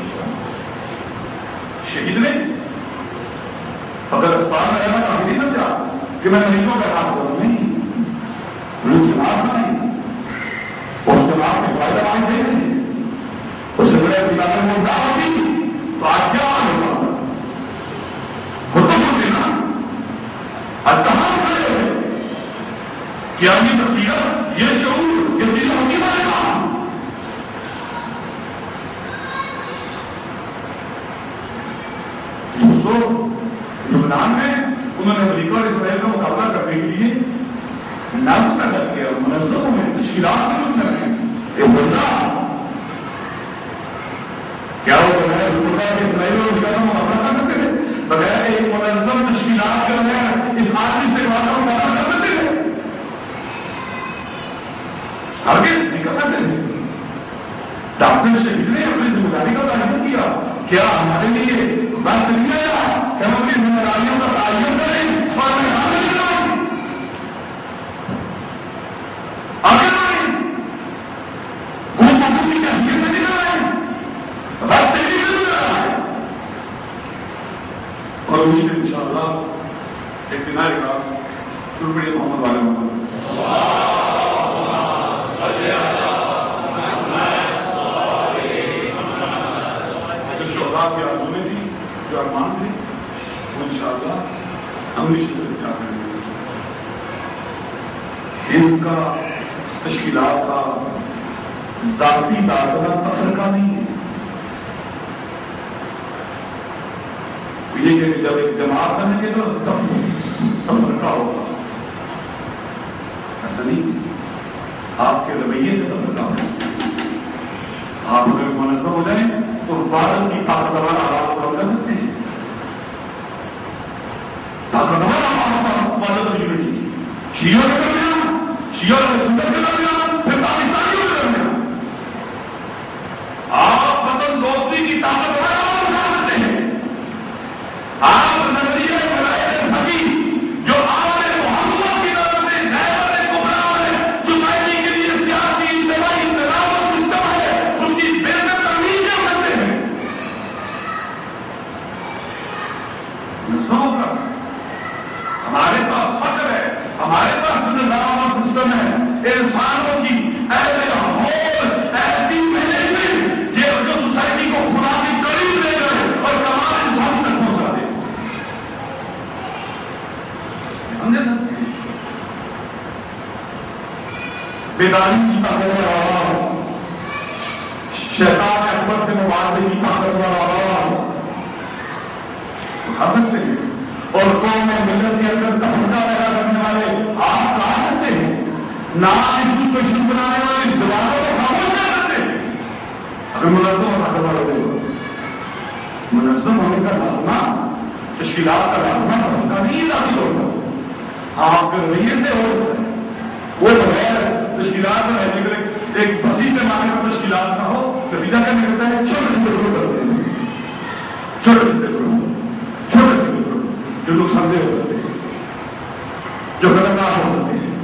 Speaker 1: شہید نے اگر اسپتال میں رہنا کافی نہیں سمجھا کہ میں مریضوں کا ہاتھ کروں، نہیں، انہیں جماعت بنائی، اس جماعت میں فائدہ مان دے رہے ہیں، اس سے بڑے پتا میں وہ دعوت دی تو آج کیا ہوگا؟ آج کہاں کھڑے ہوئے کہ اپنی بصیرت، یہ شعور، یہ دل ہوگی والے کام. دوستو لبنان میں انہوں نے امریکہ اور اسرائیل کا مقابلہ کرنے کے لیے نظم پیدا کیا، منظموں میں تشکیلات میں کر رہے ہیں. یہ بولنا کیا وہ جو ہے اسرائیل اور امریکہ کا مقابلہ کر سکتے تھے بغیر ایک منظم تشکیلات جو ہے اس آدمی سے بات کو مقابلہ کر سکتے تھے؟ ہرگز نہیں کر سکتے تھے. ڈاکٹر شہید نے اپنی ذمہ داری کا تعین کیا. کیا ہمارے لیے وقت نہیں آیا کہ ہم اپنی ذمہ داریوں کا تعین کریں اور میدان میں نکلائیں، آگے بڑھیں، گوم بگومی کی اہمیت میں نکلائیں؟ وقت تیزی سے گزر رہا ہے اور اسی دن انشاءاللہ ایک دن آئے گا پڑھیے محمد والے محمد جو شہداء کی آرزویں تھی، جو ارمان تھی، وہ انشاءاللہ ہم بھی شکریہ کیا کریں گے. ان کا تشکیلات کا ذاتی داخلہ تفرقہ نہیں ہے. یہ کہ جب ایک جماعت بنے گی تو تفرقہ ہوگا، ایسا نہیں. آپ کے رویے سے تفرقہ ہوگا. آپ اگر منظم ہو جائیں تو بھارت کی طاقتور آواز کو کر سکتے ہیں. طاقتور آواز مدد یونٹی شیعوں کے درمیان، شیعوں کے سنت کے درمیان، پھر پاکستانیوں کے درمیان آپ وطن دوستی کی طاقتور آواز اٹھا سکتے ہیں. آپ نظریہ ولایت حقیق جو آل محمد کی طرف سے نعمت کبریٰ ہے، سوسائٹی کے لیے سیاسی انتظامی انتظام اور سسٹم ہے، اس کی بہتر تعمیر کر سکتے ہیں. نظام کا ہمارے پاس فخر ہے، ہمارے پاس نظام اور سسٹم ہے. انسانوں کی ایسے ماحول، ایسی مینجمنٹ یہ جو سوسائٹی کو خدا کی قریب لے گئے اور تمام انسانوں تک پہنچا دے. بیداری کی طاقت والا، شیطان اکبر سے مبارزے کی طاقت والا کھا سکتے ہیں، اور قوم ملت کے اندر تفرقہ پیدا کرنے والے آپ کھا سکتے ہیں، نام کی دشمن بنانے والے زبانوں کو خاموش کر سکتے ہیں اگر منظم اور حقدار ہو۔ منظم ہونے کا لازمہ، تشکیلات کا لازمہ کا نہیں ذاتی ہوتا، آپ کے رویے سے ہوتا ہے۔ وہ بغیر تشکیلات میں رہنے کے ایک وسیع پیمانے پر تشکیلات نہ ہو، نتیجہ کیا نکلتا ہے؟ چھوٹے چھوٹے گروپ کرتے ہیں، چھوٹے چھوٹے گروپ، چھوٹے چھوٹے گروپ جو نقصان دہ ہو سکتے ہیں، جو خطرناک ہو سکتے ہیں۔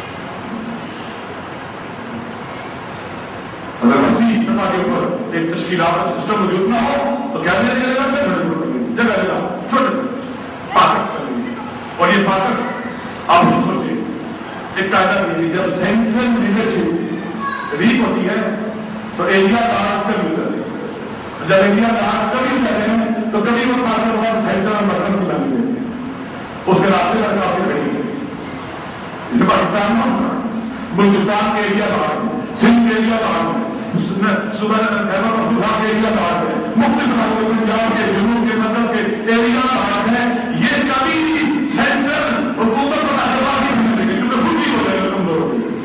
Speaker 1: اگر وسیع سطح کے اوپر ایک تشکیلات کا سسٹم موجود نہ ہو تو کیا دیا جائے گا؟ جگہ جگہ چھوٹے پاکس کریں گے، اور یہ پاکس آپ لوگ سوچیں ایک قاعدہ نہیں، جب سینٹرل لیڈرشپ ویک ہوتی ہے تو ایریا دارس کا یوز کرتے ہیں، جب ایریا دارس کا یوز کرتے ہیں تو کبھی وہ پاکر وہاں سینٹر اور مرکز ملا نہیں دیتے، اس کے راستے پر کافی کھڑی ہے۔ جیسے پاکستان میں بلوچستان کے ایریا دار ہیں، سندھ کے ایریا دار ہیں، صوبہ خیبر پختونخوا کے ایریا دار ہیں، مختلف علاقوں میں پنجاب کے، جنوب کے، مغرب کے ایریا دار ہیں، یہ کبھی بھی سینٹرل حکومت کو تعلقات نہیں ہونے دیں گے کیونکہ خود ہی ہو جائے گا کمزور ہو گئی۔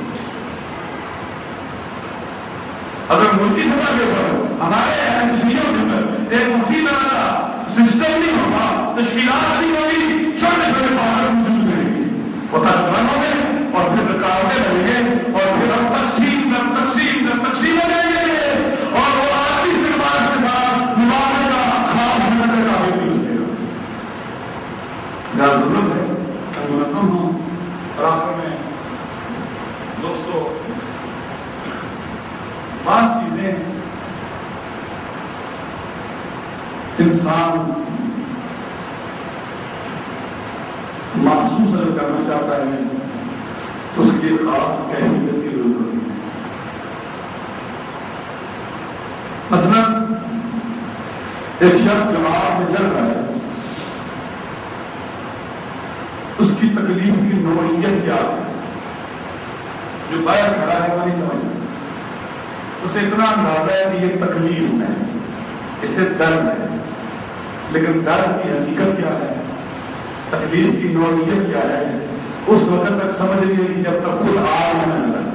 Speaker 1: اگر ملکی سطح کے اوپر ہمارے تشریحوں کے اندر ایک وسیع طرح کا سسٹم نہیں ہوگا، تشکیلات نہیں ہوگی، چھوٹے چھوٹے پاور موجود رہیں گے، وہ طالبان ہوں گے اور پھر رکاوٹیں لگیں گے اور پھر ہم تقسیم در تقسیم در تقسیم ہو جائیں گے اور وہ آخری فرمان کے ساتھ مبارک کا خاص ہونے کا قابل نہیں ہو جائے گا۔ ضرورت ہے کہ منظم ہوں۔ اور آخر میں دوستو بعض چیزیں انسان محسوس اگر کرنا چاہتا ہے تو اس کی خاص کیفیت کی ضرورت ہے۔ مثلا ایک شخص جماعت میں چل رہا ہے، اس کی تکلیف کی نوعیت کیا ہے؟ جو باہر کھڑا ہے وہ نہیں سمجھتا، اسے اتنا اندازہ ہے کہ یہ تکلیف ہے، اسے درد ہے، لیکن درد کی حقیقت کیا ہے، تکلیف کی نوعیت کیا ہے، اس وقت تک سمجھ لیے کہ جب تک خود آگ نہ لگے۔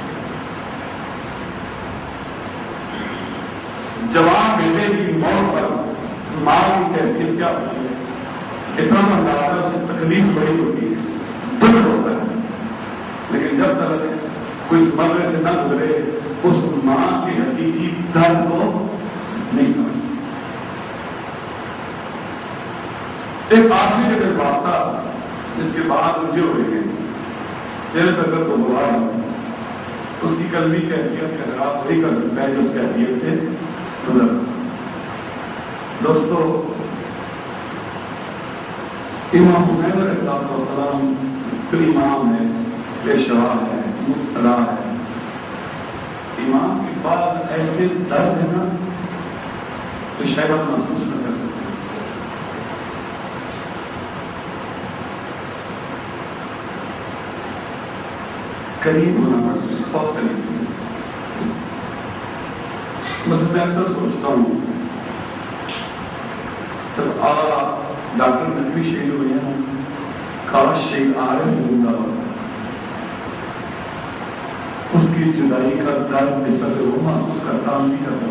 Speaker 1: جوان بیٹے کی موت پر ماں کی کیفیت کیا ہوتی ہے، اتنا اندازہ اسے تکلیف بڑی ہوتی ہے، درد ہوتا ہے، لیکن جب تک کوئی اس مرحلے سے نہ گزرے اس ماں کی حقیقی درد کو نہیں سمجھتی۔ ایک آدمی کے جذبات تھا جس کے بعد مجھے ہوئے گئے چہرے پر درد تو ہوا ہے، اس کی قلبی کیفیت کا اگر آپ وہی کر سکتا ہے جو اس کیفیت سے گزر۔ دوستو امام حسین علیہ السلام تو امام ہے، پیشوا ہے، مبتلا ہے، امام کے بعد ایسے درد ہے نا تو شاید آپ محسوس نہ کر سکتے۔ قریب ہونا بہت قریب ہے۔ بس میں اکثر سوچتا ہوں جب آ ڈاکٹر نقوی شہید ہوئے ہیں، کاش شہید آ رہے زندہ ہوتا، اس کی جدائی کا درد جس طرح وہ محسوس کرتا ہم نہیں کرتا۔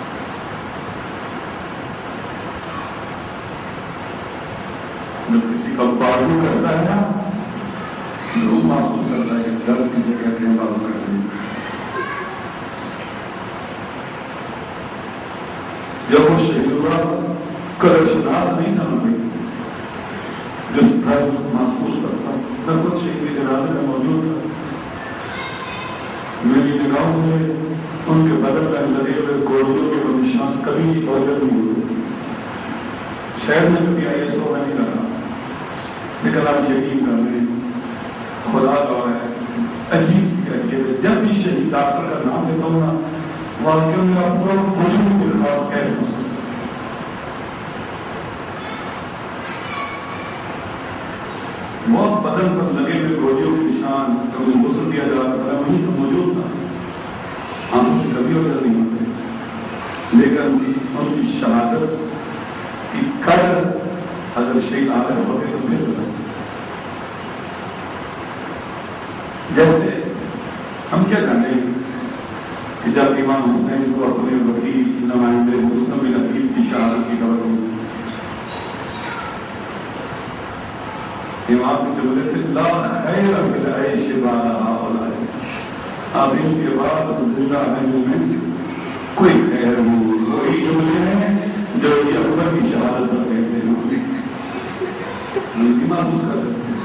Speaker 1: جب کسی کا بازو کرتا ہے نا وہ محسوس کرتا ہے کہ درد کی جگہ کے بازو کرتے ہیں۔ جب وہ شہید ہوا قدر شناخت نہیں تھا ہمیں، جس درد محسوس کرتا، میں خود شہید کے جنازے میں موجود تھا، میری نگاہوں میں ان کے بدن میں لگے ہوئے گولیوں کے وہ نشان کبھی اوجل نہیں ہوئے۔ شہر میں کبھی آئی ایس او میں نہیں لگا، لیکن آپ یقین کر لیں خدا کا ہے عجیب سی کیفیت ہے۔ جب بھی شہید ڈاکٹر کا نام لیتا ہوں نا واقعی میرا پورا وجود کے خاص کیف ہو سکتا ہے۔ بہت بدن پر لگے ہوئے گولیوں کے نشان کبھی غسل دیا جا رہا وہیں تو موجود تھا، ہم سے کبھی اگر نہیں ہوتے، لیکن ان کی شہادت کی قدر اگر شہید عالم ہوتے تو پھر جیسے ہم کیا جانتے ہیں کہ جب امام حسین کو اپنے وکیل نمائندے مسلم بن عقیل کی شہادت کی خبر ہوئی، امام کے جملے تھے لا خیر فی العیش بعد ہؤلاء، اب ان کے بعد زندہ رہنے میں کوئی خیر نہیں۔ وہی جملے ہیں جو یہ اکبر کی شہادت پر کہتے ہیں، ان کی محسوس کر سکتے ہیں۔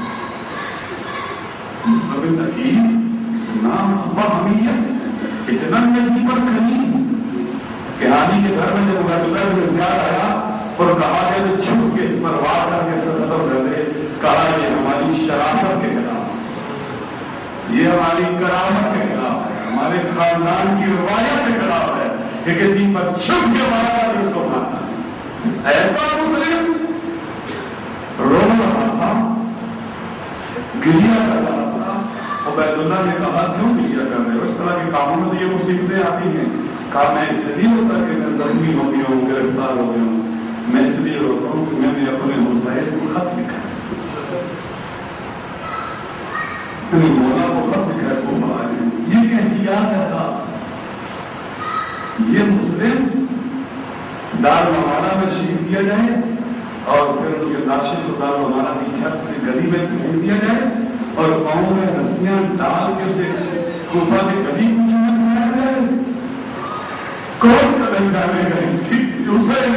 Speaker 1: مسلم بن عقیل نام فہمیت اتنا نجی پر کہیں کہ حاجی کے گھر میں جب غیبت میں زیادہ آیا اور کہا کہ تو چھپ کے اس پر وار کر کے سرزم رہ گئے، کہا یہ ہماری شرافت کے خلاف، یہ ہماری کرامت کے خلاف ہے، ہمارے خاندان کی روایت کے خلاف ہے کہ کسی پر چھپ کے وار کر کے اس کو مارنا۔ ایسا مسلم رو رہا تھا، گریا کر رہا تھا۔ عبید اللہ نے کہا کیوں گریا کر رہے ہو؟ اس طرح کے کاموں میں تو یہ مصیبتیں آتی ہیں۔ کہا میں اس لیے ہوتا کہ میں زخمی ہو گیا ہوں، گرفتار ہو گیا ہوں، میں اس لیے روتا ہوں کہ میں نے اپنے حسین کو خط لکھا ہے، مولا کو خط لکھا ہے، وہ آئے یہ کیسی یاد ہے خاص۔ یہ مسلم دار موالا میں شہید کیا جائے اور پھر ان کے لاشیں کو دار موالا کی چھت سے گلی میں پھینک دیا جائے اور پاؤں میں رسیاں ڈال کے اسے کوفہ کی گلی میں پھینک دیا جائے، کون قدم ڈالے گا اس کی؟ حسین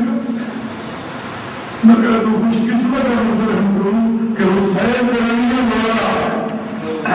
Speaker 1: مگر تو خوش قسمت ہے مسلم کہ حسین رضی اللہ ہے۔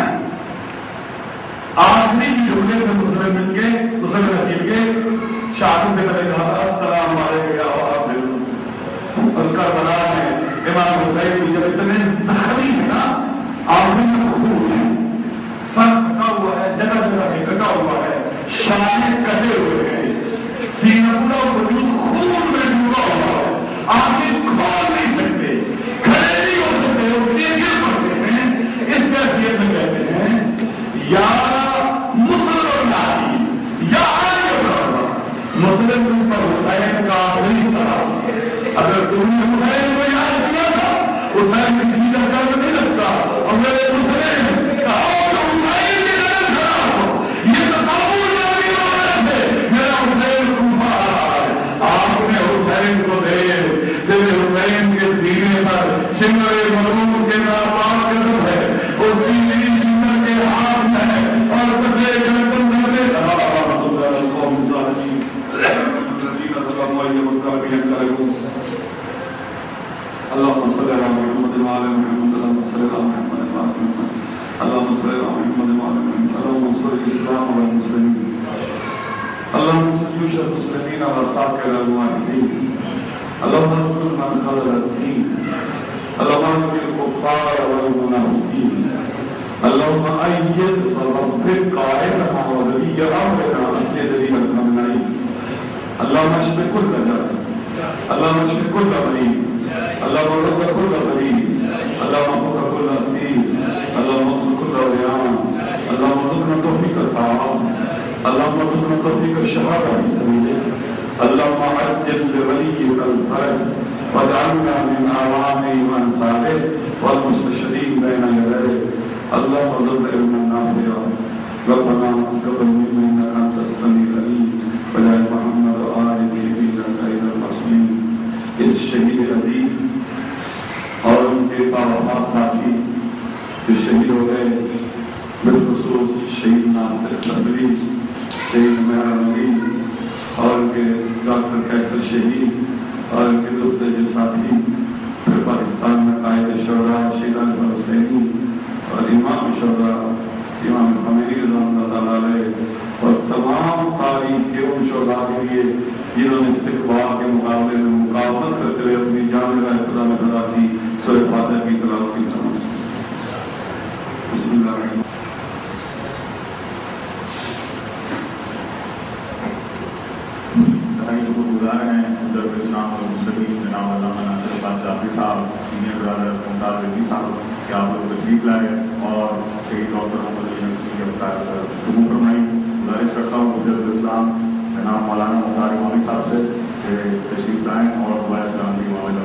Speaker 1: آخری جملے میں مسلم مل کے مسلم رکیل کے شہادت سے پہلے کہا السلام علیکم یا عابد، اور کربلا میں امام حسین کی جب اتنے زخمی ہے نا، آخری میں خون ہے، سر کٹا ہوا ہے، جگہ جگہ سے کٹا ہوا ہے، شانے کٹے ہوئے ہیں، سینہ پورا وجود خون میں ڈوبا ہوا ہے، آخر کھول نہیں سکتے، کھڑے نہیں ہو سکتے، وہ گر پڑتے ہیں۔ اس کیفیت میں کہتے ہیں یا مسلم ناری یا مسلم تم پر حسین کا آخری سلام۔ اگر تم نے حسین کو یاد کیا تھا، حسین کسی کا قلب نہیں لگتا، اور میرے مسلم کہا کہ حسین کی نظر کھڑا ہو، یہ تصور نامی عورت ہے، میرا حسین کوفہ آ رہا ہے۔ آپ نے حسین کو دے جب حسین کے سینے پر شمر ملوک کے ناپاک قدم ہے، اس کی میری شمر کے ہاتھ میں اور کسے گردن میں کہا اللهم صل على محمد وعلى محمد اللهم صل على محمد وعلى محمد اللهم صل على محمد وعلى محمد اللهم انصر الاسلام والمسلمين اللهم انصر المسلمين على سائر الموحدين اللهم انصر من خذل الدين اللهم انصر الكفار والمنافقين اللهم ايد ووفق قائدنا وولي امرنا سيدنا الخامنئي اللهم اشف كل داء اللهم اشف كل مريض اللهم رد كل غريب اللهم فك كل اسير اللهم اغفر كل عريان اللهم ارزقنا توفيق الطاعات اللهم ارزقنا توفيق الشهاده في سبيلك اللهم عجل لوليك الفرج واجعلنا من اعوانه وانصاره والمستشهدين بين يديه اللهم ارزقنا علما نافعا ربنا تقبل منا انك انت السميع العليم وجعل محمد وآله في خير المسلمين۔ اس شہید عزیز اور ان کے باوفات ساتھی جو شہید ہو گئے، بالخصوص شہید ناصر صدری، شہید مہرنوی اور ان کے ڈاکٹر قیصر شہید اور ان کے دوسرے جو ساتھی پھر پاکستان میں قائد شہدا شہید اکبر حسینی اور امام شہدا امام خمینی رضی اللہ تعالیٰ علیہ اور تمام تاریخ کے ان شہدا کے لیے جنہوں نے استقبال کے مقابلے میں مقابلت کرتے ہوئے اپنی جان کا ابتدا میں ادا کی، سورہ فاتحہ کی تلاوت کی سمجھ۔ بسم اللہ الرحمن الرحیم۔ کو گزار ہیں حاجی صاحب سینئر برادر ممتاز رضوی صاحب کہ آپ لوگ تشریف لائے اور شہید ڈاکٹر محمد علی نقوی کے گفتگو فرمائی. گزارش کرتا ہوں حجت الاسلام جناب مولانا مختار امامی صاحب سے کہ تشریف لائیں اور دعائے اسلام کی